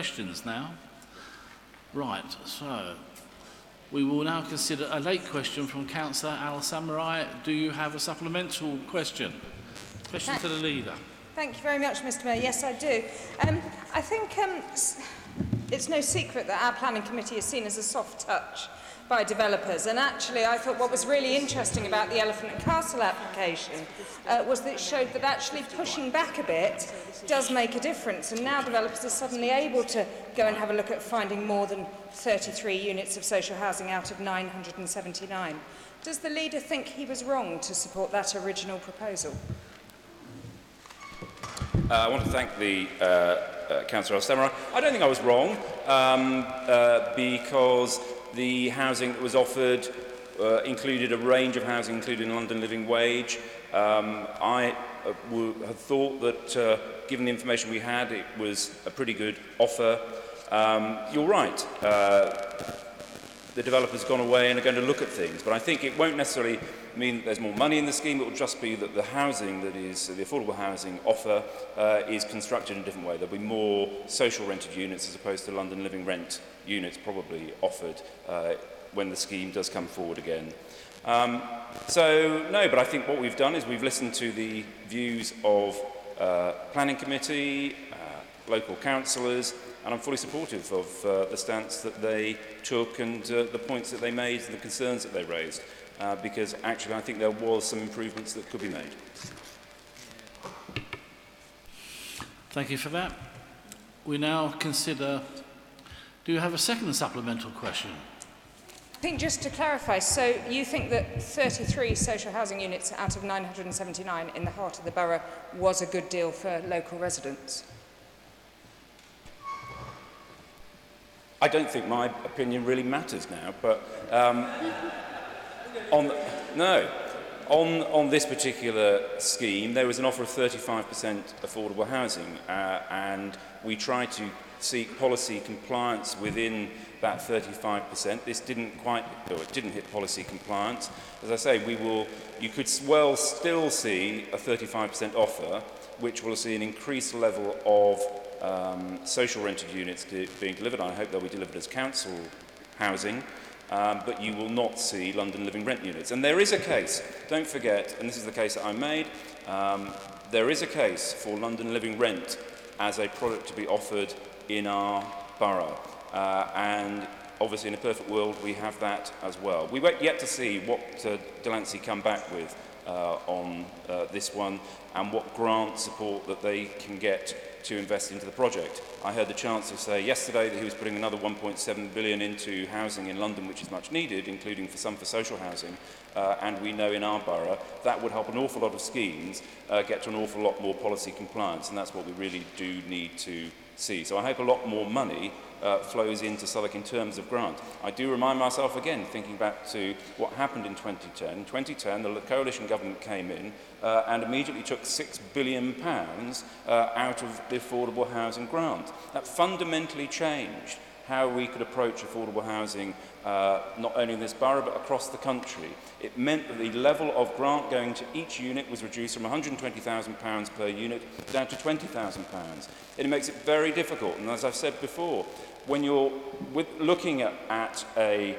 questions now. Right, so we will now consider a late question from Councillor Al Samurai. Do you have a supplemental question? Question to the leader. Thank you very much, Mr. Mayor. Yes, I do. I think it's no secret that our planning committee is seen as a soft touch by developers, and actually I thought what was really interesting about the Elephant and Castle application was that it showed that actually pushing back a bit does make a difference, and now developers are suddenly able to go and have a look at finding more than 33 units of social housing out of 979. Does the leader think he was wrong to support that original proposal? I want to thank the Councillor Al-Samurai. I don't think I was wrong because the housing that was offered included a range of housing, including London Living Wage. I had thought that, given the information we had, it was a pretty good offer. You're right. The developers have gone away and are going to look at things, but I think it won't necessarily mean that there's more money in the scheme. It will just be that the housing that is the affordable housing offer is constructed in a different way. There'll be more social rented units as opposed to London Living Rent units probably offered when the scheme does come forward again. So no, but I think what we've done is we've listened to the views of planning committee, local councillors, and I'm fully supportive of the stance that they took and the points that they made and the concerns that they raised, because actually I think there was some improvements that could be made. Thank you for that. We now consider, do you have a second supplemental question? I think just to clarify, so you think that 33 social housing units out of 979 in the heart of the borough was a good deal for local residents? I don't think my opinion really matters now, but on this particular scheme, there was an offer of 35% affordable housing, and we tried to seek policy compliance within that 35%. This didn't quite, or it didn't hit policy compliance. As I say, you could well still see a 35% offer, which will see an increased level of social rented units being delivered. I hope they'll be delivered as council housing, but you will not see London Living Rent units. And there is a case, don't forget, and this is the case that I made, there is a case for London Living Rent as a product to be offered in our borough. And obviously in a perfect world we have that as well. We wait yet to see what Delancey come back with on this one and what grant support that they can get to invest into the project. I heard the Chancellor say yesterday that he was putting another 1.7 billion into housing in London, which is much needed, including for social housing, and we know in our borough that would help an awful lot of schemes get to an awful lot more policy compliance, and that's what we really do need to see. So I hope a lot more money flows into Southwark in terms of grant. I do remind myself again, thinking back to what happened in 2010. In 2010, the coalition government came in and immediately took £6 billion out of the affordable housing grant. That fundamentally changed how we could approach affordable housing, not only in this borough but across the country. It meant that the level of grant going to each unit was reduced from £120,000 per unit down to £20,000. It makes it very difficult, and as I've said before, when you're looking at a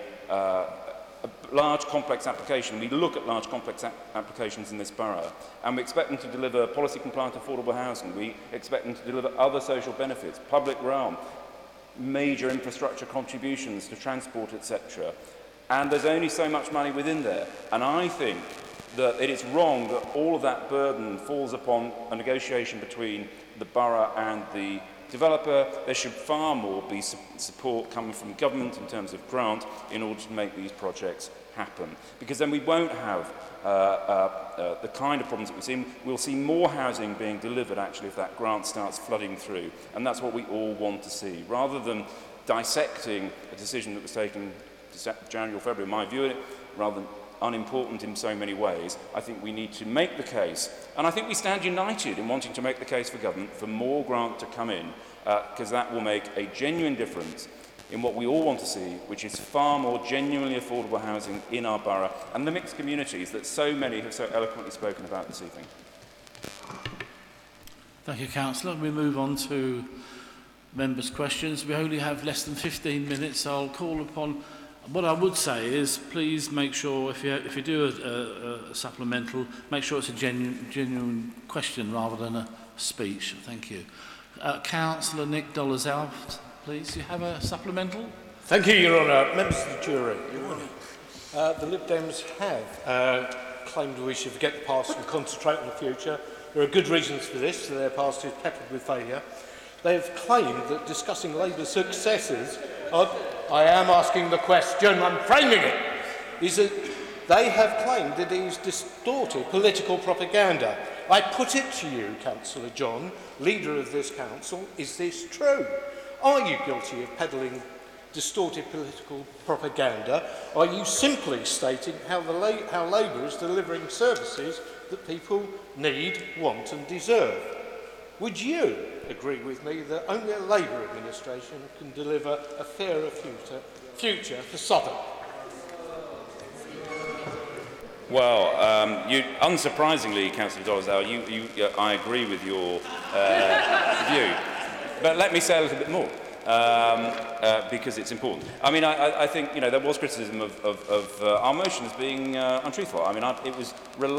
large complex application, we look at large complex applications in this borough, and we expect them to deliver policy compliant affordable housing, we expect them to deliver other social benefits, public realm, major infrastructure contributions to transport, etc. And there's only so much money within there. And I think that it is wrong that all of that burden falls upon a negotiation between the borough and the developer. There should far more be support coming from government in terms of grant in order to make these projects happen. Because then we won't have the kind of problems that we've seen. We'll see more housing being delivered, actually, if that grant starts flooding through. And that's what we all want to see. Rather than dissecting a decision that was taken January or February, in my view, rather than unimportant in so many ways, I think we need to make the case. And I think we stand united in wanting to make the case for government for more grant to come in, because that will make a genuine difference in what we all want to see, which is far more genuinely affordable housing in our borough and the mixed communities that so many have so eloquently spoken about this evening. Thank you, Councillor. We move on to members' questions. We only have less than 15 minutes, so I'll call upon... What I would say is, please make sure, if you do a supplemental, make sure it's a genuine question rather than a speech. Thank you. Councillor Nick Dollars-Alft, please. You have a supplemental? Thank you, Your Honour. Members of the jury. The Lib Dems have claimed we should forget the past and concentrate on the future. There are good reasons for this. Their past is peppered with failure. They have claimed that discussing Labour's successes, I am asking the question, I'm framing it, is that they have claimed that it is distorted political propaganda. I put it to you, Councillor John, leader of this council, is this true? Are you guilty of peddling distorted political propaganda? Are you simply stating how Labour is delivering services that people need, want and deserve? Would you agree with me that only a Labour administration can deliver a fairer future for Southwark? Well, unsurprisingly, Councillor Dollars-Alft, I agree with your view. But let me say a little bit more, because it's important. I mean, I think, there was criticism of our motion as being untruthful. I mean, it was...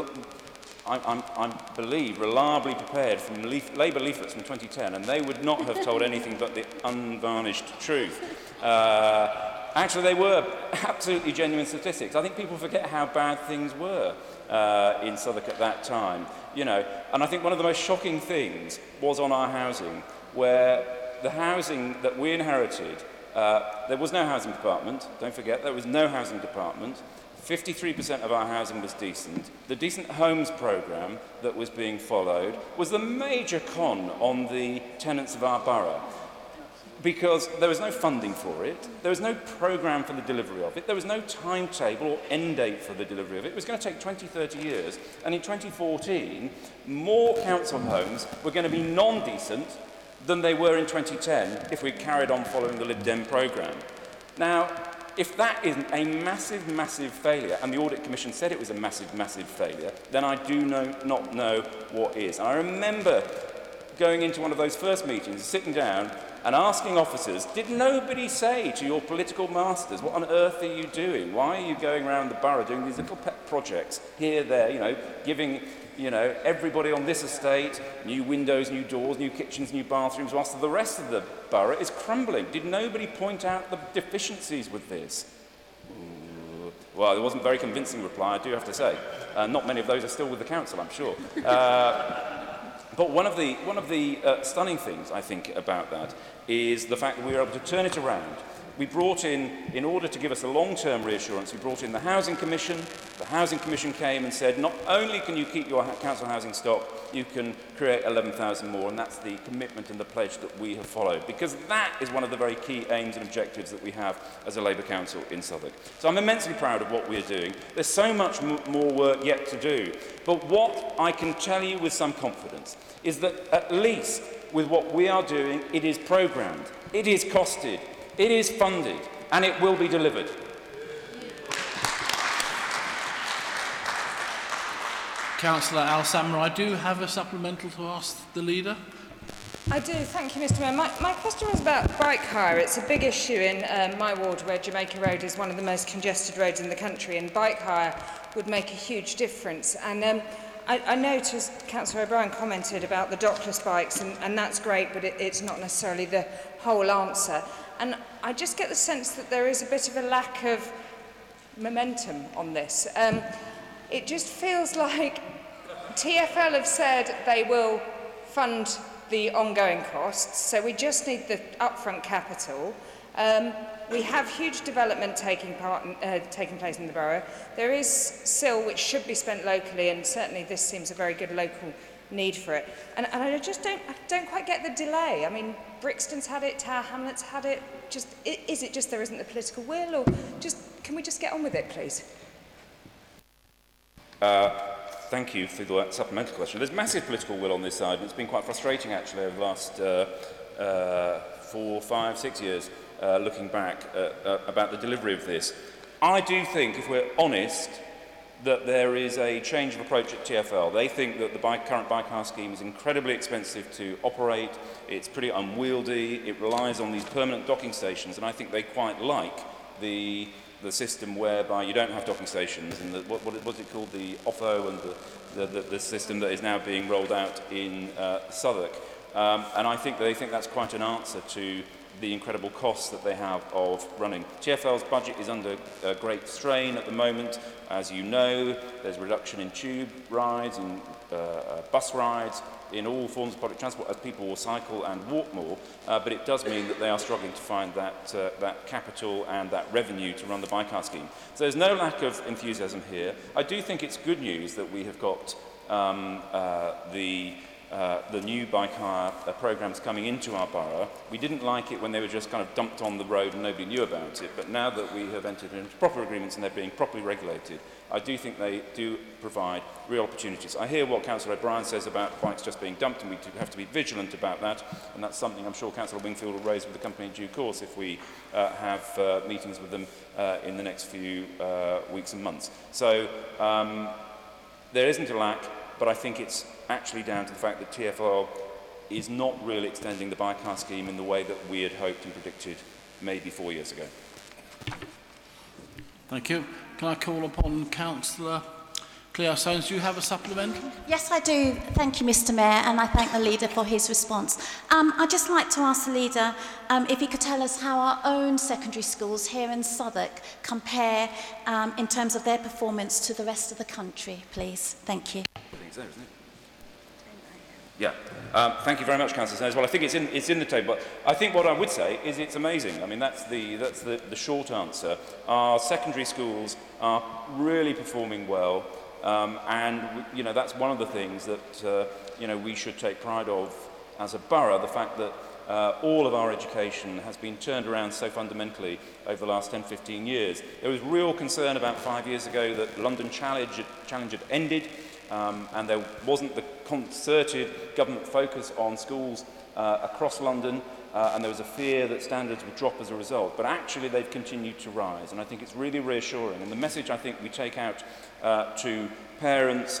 I believe, reliably prepared from Labour leaflets from 2010, and they would not have told anything but the unvarnished truth. Actually, they were absolutely genuine statistics. I think people forget how bad things were in Southwark at that time. And I think one of the most shocking things was on our housing, where the housing that we inherited, there was no housing department, don't forget, there was no housing department. 53% of our housing was decent. The Decent Homes programme that was being followed was the major con on the tenants of our borough, because there was no funding for it, there was no programme for the delivery of it, there was no timetable or end date for the delivery of it. It was going to take 20, 30 years, and in 2014, more council homes were going to be non-decent than they were in 2010 if we carried on following the Lib Dem programme. Now, if that isn't a massive, massive failure, and the Audit Commission said it was a massive, massive failure, then I do not know what is. And I remember going into one of those first meetings, sitting down and asking officers, did nobody say to your political masters, what on earth are you doing? Why are you going around the borough doing these little pet projects here, there, giving everybody on this estate new windows, new doors, new kitchens, new bathrooms, whilst the rest of the borough is crumbling? Did nobody point out the deficiencies with this? Ooh. Well, there wasn't a very convincing reply, I do have to say. Not many of those are still with the council, I'm sure. But one of the stunning things, I think, about that is the fact that we were able to turn it around. We brought in order to give us a long-term reassurance, we brought in the Housing Commission. The Housing Commission came and said, not only can you keep your council housing stock, you can create 11,000 more, and that's the commitment and the pledge that we have followed, because that is one of the very key aims and objectives that we have as a Labour Council in Southwark. So I'm immensely proud of what we're doing. There's so much more work yet to do, but what I can tell you with some confidence is that at least with what we are doing, it is programmed, it is costed, it is funded, and it will be delivered. Councillor Al-Samurai, do you have a supplemental to ask the leader? I do, thank you, Mr Mayor. My question was about bike hire. It's a big issue in my ward, where Jamaica Road is one of the most congested roads in the country, and bike hire would make a huge difference. And I noticed Councillor O'Brien commented about the dockless bikes, and that's great, but it's not necessarily the whole answer. And I just get the sense that there is a bit of a lack of momentum on this. It just feels like TfL have said they will fund the ongoing costs, so we just need the upfront capital. We have huge development taking place in the borough. There is SIL, which should be spent locally, and certainly this seems a very good local need for it. And I just don't quite get the delay. I mean, Brixton's had it, Tower Hamlets had it. Is it just there isn't the political will, or can we just get on with it, please? Thank you for the supplemental question. There's massive political will on this side, and it's been quite frustrating actually over the last 4, 5, 6 years, looking back about the delivery of this. I do think, if we're honest, that there is a change of approach at TfL. They think that the current bike hire scheme is incredibly expensive to operate, it's pretty unwieldy, it relies on these permanent docking stations, and I think they quite like the system whereby you don't have docking stations, and what's it called, the OFO, and the system that is now being rolled out in Southwark. And I think they think that's quite an answer to the incredible costs that they have of running. TfL's budget is under great strain at the moment. As you know, there's a reduction in tube rides, in bus rides, in all forms of public transport as people will cycle and walk more, but it does mean that they are struggling to find that capital and that revenue to run the bike hire scheme. So there's no lack of enthusiasm here. I do think it's good news that we have got the new bike hire programmes coming into our borough. We didn't like it when they were just kind of dumped on the road and nobody knew about it, but now that we have entered into proper agreements and they're being properly regulated, I do think they do provide real opportunities. I hear what Councillor O'Brien says about bikes just being dumped, and we do have to be vigilant about that, and that's something I'm sure Councillor Wingfield will raise with the company in due course if we have meetings with them in the next few weeks and months. So there isn't a lack, but I think it's actually down to the fact that TfL is not really extending the bike hire scheme in the way that we had hoped and predicted maybe 4 years ago. Thank you. Can I call upon Councillor Cleo Soames? Do you have a supplemental? Yes, I do. Thank you, Mr. Mayor, and I thank the leader for his response. I'd just like to ask the leader if he could tell us how our own secondary schools here in Southwark compare in terms of their performance to the rest of the country, please. Thank you. I think it's there, isn't it? Yeah. Thank you very much, Councillor Soames. Well, I think it's in the table. I think what I would say is it's amazing. I mean, that's the short answer. Our secondary schools are really performing well, and you know that's one of the things that you know we should take pride of as a borough. The fact that all of our education has been turned around so fundamentally over the last 10-15 years. There was real concern about 5 years ago that London Challenge had ended. And there wasn't the concerted government focus on schools across London, and there was a fear that standards would drop as a result. But actually, they've continued to rise, and I think it's really reassuring. And the message I think we take out to parents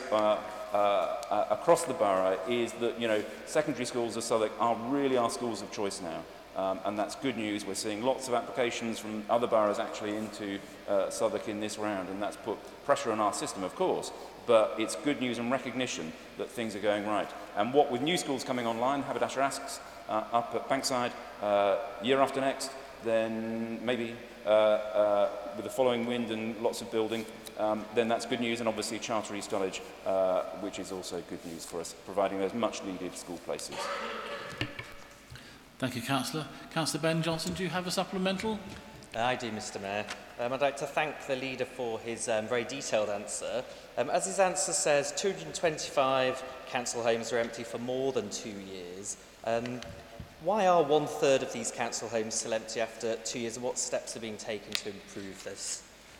across the borough is that, you know, secondary schools of Southwark are really our schools of choice now. And that's good news. We're seeing lots of applications from other boroughs actually into Southwark in this round, and that's put pressure on our system, of course. But it's good news and recognition that things are going right. And what with new schools coming online, Haberdasher asks, up at Bankside, year after next, then maybe with the following wind and lots of building, then that's good news. And obviously Charter East College, which is also good news for us, providing those much needed school places. Thank you, Councillor. Councillor Ben Johnson, do you have a supplemental? I do, Mr. Mayor. I'd like to thank the leader for his very detailed answer. As his answer says, 225 council homes are empty for more than 2 years. Why are 1/3 of these council homes still empty after 2 years, and what steps are being taken to improve this?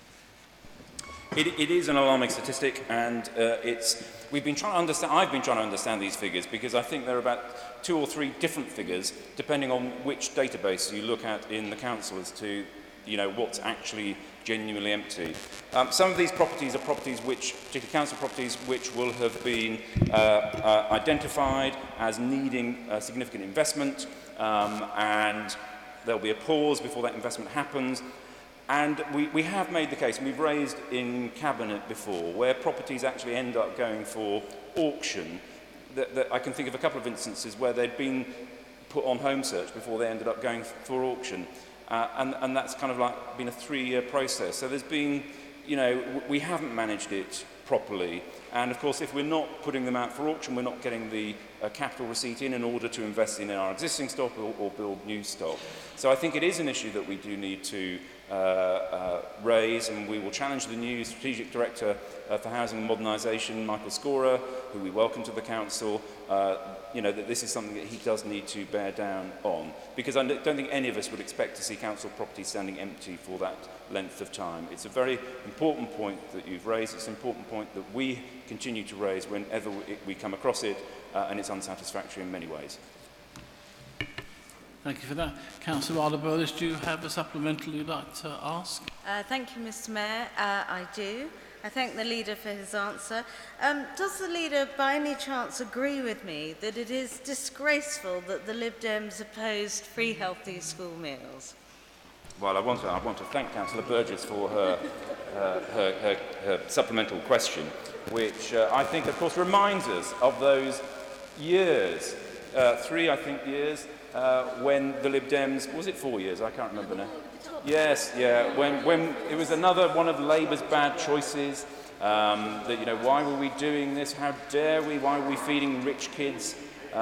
It is an alarming statistic, and we've been trying to understand. I've been trying to understand these figures because I think there are about 2 or 3 different figures depending on which database you look at in the council as to, you know, what's actually genuinely empty. Some of these properties are properties particularly council properties, which will have been identified as needing significant investment, and there'll be a pause before that investment happens. And we have made the case, and we've raised in Cabinet before, where properties actually end up going for auction. That I can think of a couple of instances where they'd been put on home search before they ended up going for auction. And that's kind of like been a 3-year process. So there's been, you know, we haven't managed it properly. And of course, if we're not putting them out for auction, we're not getting the capital receipt in order to invest in our existing stock or build new stock. So I think it is an issue that we do need to raise, and we will challenge the new Strategic Director for Housing and Modernisation, Michael Scorer, who we welcome to the Council, you know, that this is something that he does need to bear down on. Because I don't think any of us would expect to see council property standing empty for that length of time. It's a very important point that you've raised. It's an important point that we continue to raise whenever we come across it, and it's unsatisfactory in many ways. Thank you for that. Councillor Arder-Burlish, do you have a supplemental you'd like to ask? Thank you, Mr. Mayor. I do. I thank the leader for his answer. Does the leader by any chance agree with me that it is disgraceful that the Lib Dems opposed free healthy school meals? Well, I want to thank Councillor Burgess for her supplemental question, which I think, of course, reminds us of those years, 3, I think, years, when the Lib Dems, was it 4 years? I can't remember now. Yes, yeah, when it was another one of Labour's bad choices, that, you know, why were we doing this? How dare we? Why were we feeding rich kids?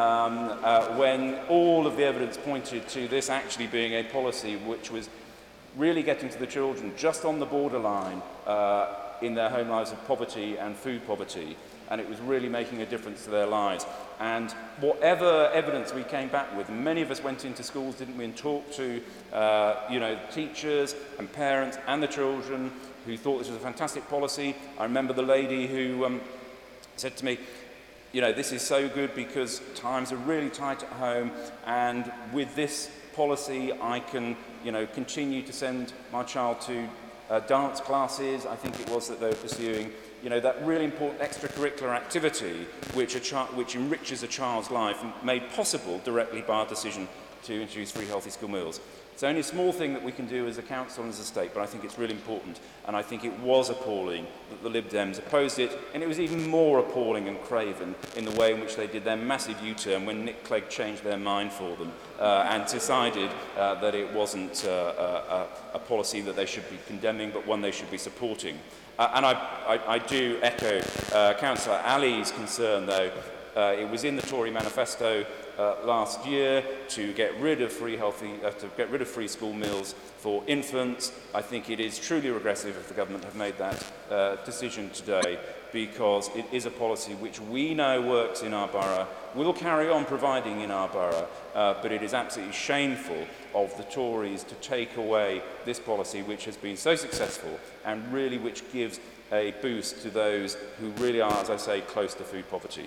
When all of the evidence pointed to this actually being a policy which was really getting to the children just on the borderline in their home lives of poverty and food poverty, and it was really making a difference to their lives. And whatever evidence we came back with, many of us went into schools, didn't we, and talked to you know, teachers and parents and the children who thought this was a fantastic policy. I remember the lady who said to me, you know, this is so good because times are really tight at home, and with this policy I can, you know, continue to send my child to dance classes, I think it was, that they were pursuing, you know, that really important extracurricular activity which enriches a child's life, made possible directly by our decision to introduce free healthy school meals. It's only a small thing that we can do as a council and as a state, but I think it's really important, and I think it was appalling that the Lib Dems opposed it, and it was even more appalling and craven in the way in which they did their massive U-turn when Nick Clegg changed their mind for them and decided that it wasn't a policy that they should be condemning, but one they should be supporting. And I do echo Councillor Ali's concern, though. It was in the Tory manifesto last year to get rid of free school meals for infants. I think it is truly regressive if the government have made that decision today, because it is a policy which we know works in our borough, will carry on providing in our borough, but it is absolutely shameful of the Tories to take away this policy which has been so successful and really which gives a boost to those who really are, as I say, close to food poverty.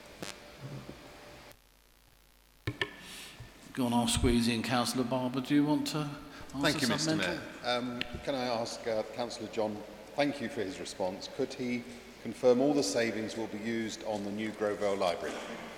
Go on, I'll squeeze in. Councillor Barber, do you want to answer? Thank you, Mr Mayor. Can I ask Councillor John, thank you for his response. Could he confirm all the savings will be used on the new Grovale Library?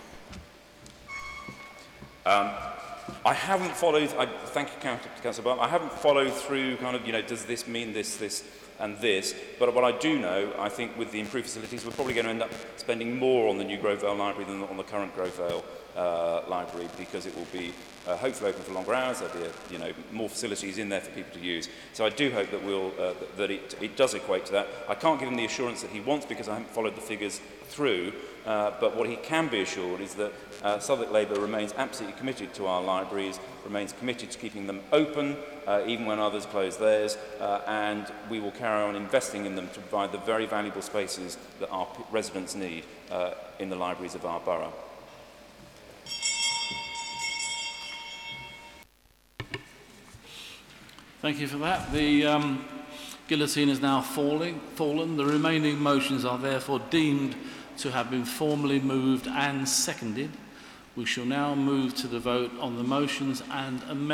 I haven't followed, thank you, Councillor Barber, I haven't followed through kind of, you know, does this mean this and this, but what I do know, I think with the improved facilities, we're probably going to end up spending more on the new Grovale Library than on the current Grovale library, because it will be hopefully open for longer hours. There'll be more facilities in there for people to use. So I do hope that that it does equate to that. I can't give him the assurance that he wants because I haven't followed the figures through, but what he can be assured is that Southwark Labour remains absolutely committed to our libraries, remains committed to keeping them open even when others close theirs, and we will carry on investing in them to provide the very valuable spaces that our residents need in the libraries of our borough. Thank you for that. The guillotine is now fallen. The remaining motions are therefore deemed to have been formally moved and seconded. We shall now move to the vote on the motions and amendments.